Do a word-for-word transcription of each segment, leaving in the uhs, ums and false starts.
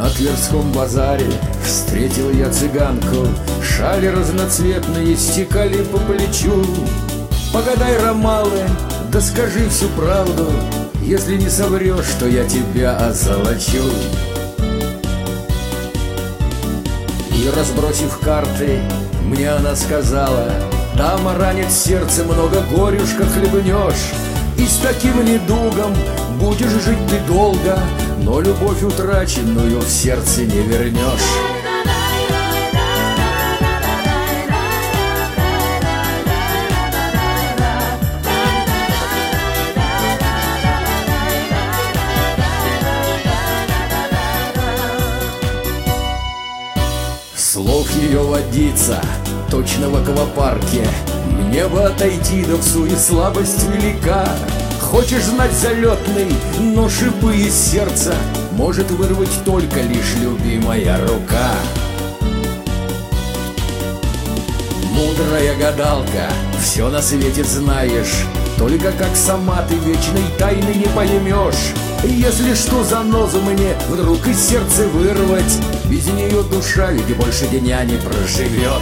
На Тверском базаре встретил я цыганку, шали разноцветные стекали по плечу. Погадай, ромалы, да скажи всю правду, если не соврешь, то я тебя озолочу. И разбросив карты, мне она сказала: дама ранит сердце, много горюшка хлебнешь, и с таким недугом будешь жить ты долго, но любовь утраченную в сердце не вернешь. Слов ее водица, точно в аквапарке, мне бы отойти, да в суе слабость велика. Хочешь знать залетный, но шипы из сердца может вырвать только лишь любимая рука. Мудрая гадалка, все на свете знаешь, только как сама ты вечной тайны не поймешь. Если что занозу мне вдруг из сердца вырвать, без нее душа ведь больше дня не проживет.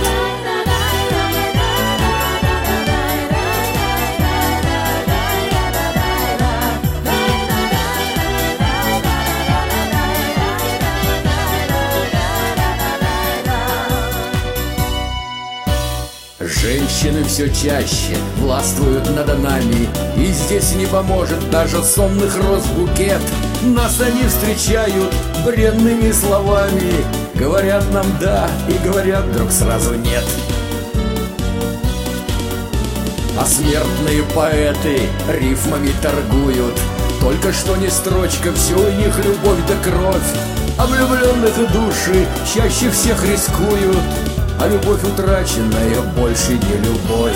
Женщины все чаще властвуют над нами, и здесь не поможет даже сонных роз букет. Нас они встречают бренными словами, говорят нам да и говорят вдруг сразу нет. А смертные поэты рифмами торгуют, только что не строчка, все у них любовь да кровь. А влюбленных души чаще всех рискуют, а любовь утраченная больше не любовь.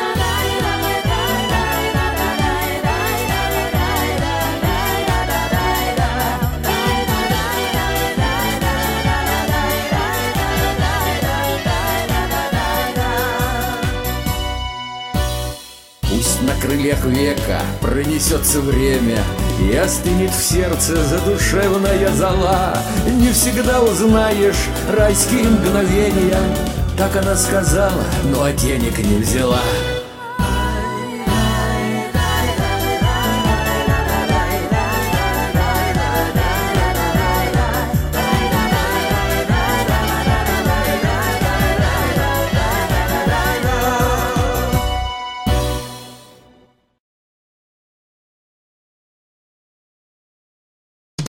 Пусть на крыльях века пронесется время и остынет в сердце задушевная зола. Не всегда узнаешь райские мгновения, так она сказала, но денег не взяла.